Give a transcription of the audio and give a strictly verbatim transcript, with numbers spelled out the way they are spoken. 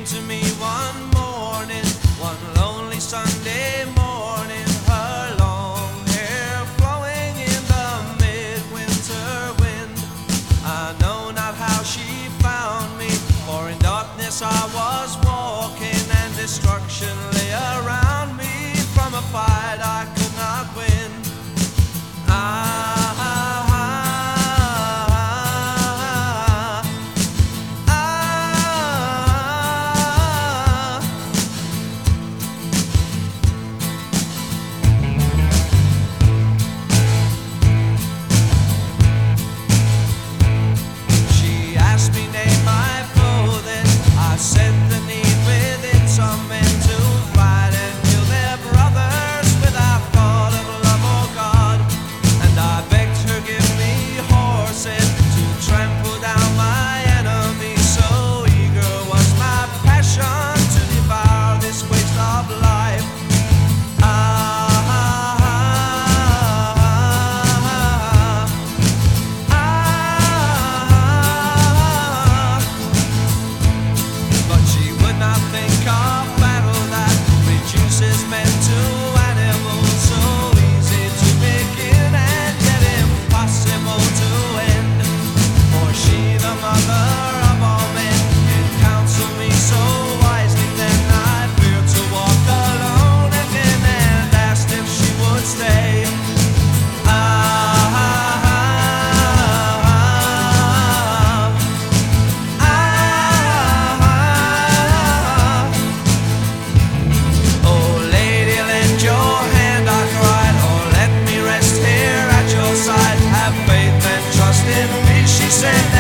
to me one morning, one lonely Sunday morning, her long hair flowing in the midwinter wind. I know not how she found me, for in darkness I was walking, and destruction lay around me from a fight I could not win. I said the need within some men to fight and kill their brothers without thought of love or God. And I begged her give me horses to trample down my enemies. So eager was my passion to devour this waste of life. Ah, think of battle that reduces men to animals, so easy to begin and yet impossible to end. For she, the mother of all men, did counsel me so wisely. Then I feared to walk alone again and asked if she would stay. She said